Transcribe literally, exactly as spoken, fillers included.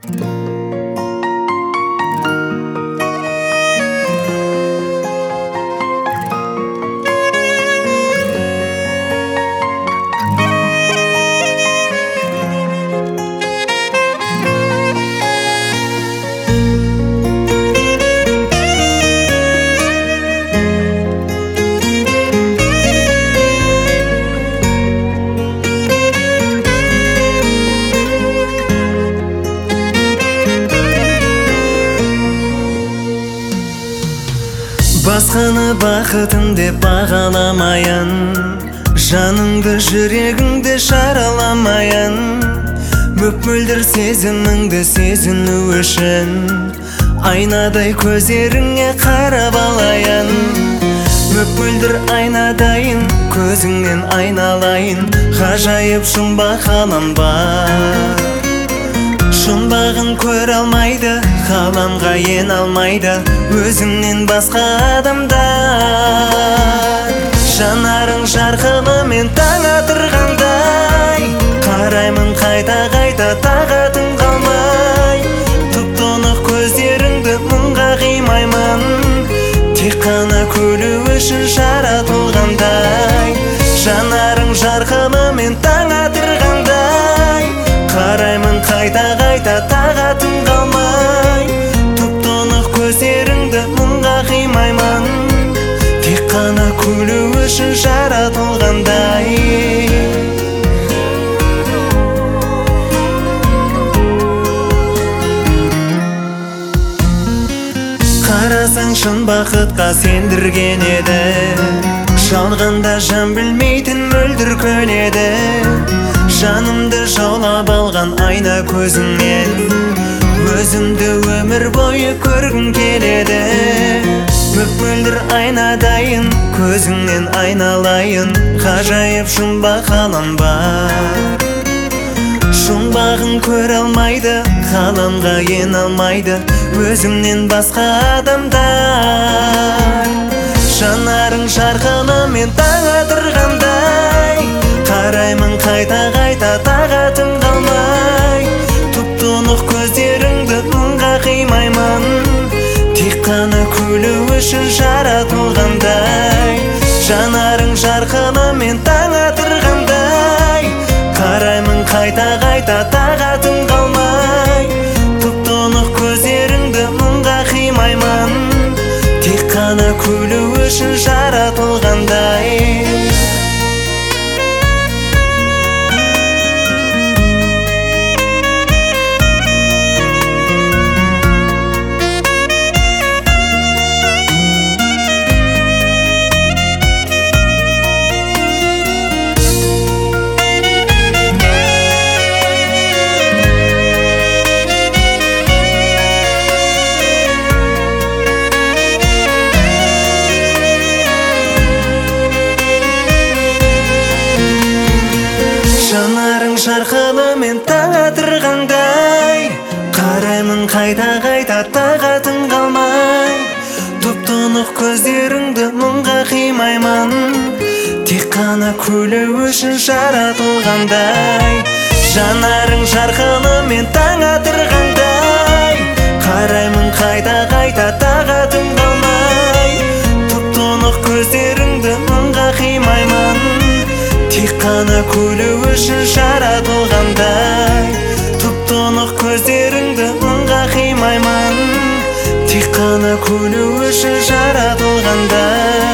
Басқаны бақытым деп бағаламайын, жаныңды жүрегіңді жараламайын. Мөп-мөлдір сезіміңді сезіну үшін айнадай көздеріңе қарап алайын. Мөп-мөлдір айнадайын, көзіңнен айналайын. Ғажайып жұмбақ ғалам бар, жұмбағын көр алмайды, ғаламға ен алмайды өзіңнен басқа адамдар. Жанарың жарқылымен таң атырғандай, қараймын қайта-қайта тағатым қалмай. Тұп-тұнық көздеріңді мұңға қимаймын, тек қана күлу үшін жаратылғандай. Жанарың жарқылымен таң атырғандай, қараймын қайта-қайта тағатым қалмай. Тұп-тұнық көздеріңді мұңға қимаймын, тек қана күлу үшін жаратылғандай. Қарасаң шын бақытқа сендірген еді, жалғанда жан білмейтін мөлдір көнеді. Жанымды жаулап алған айна көзіңнен, өзімді өмір бойы көргім келеді. Мөп-мөлдір айнадайын, көзіңнен айналайын. Ғажайып жұмбақ ғалам бар, жұмбағын көр алмайды, ғаламға ен алмайды өзімнен басқа адамдар. Жанарың жарқылымен таң атырғандай, қараймын қайта-қайта тағатым қалмай. Тұп-тұнық көздеріңді мұңға қимаймын, тек қана күлу үшін жаратылғандай. Жанарың жарқылымен таң атырғандай, қараймын қайта-қайта тағатым қалмай. Тұп-тұнық көздеріңді мұңға қимаймын, тек қана күлу үшін жаратылғандай. Жанарың жарқылымен таң атырғандай, қараймын қайта-қайта тағатым қалмай. Тұп-тұнық көздеріңді мұңға қимаймын, тек қана күлу үшін жаратылғандай. Жанарың жарқылымен таң атырғандай, қараймын қайта-қайта тағатым қалмай. Тұп-тұнық көздеріңді мұңға қимаймын, тек қана күлу үшін жаратылғандай. Тұп-тұнық көздеріңді мұңға қимаймын, тек қана күлу үшін жаратылғандай.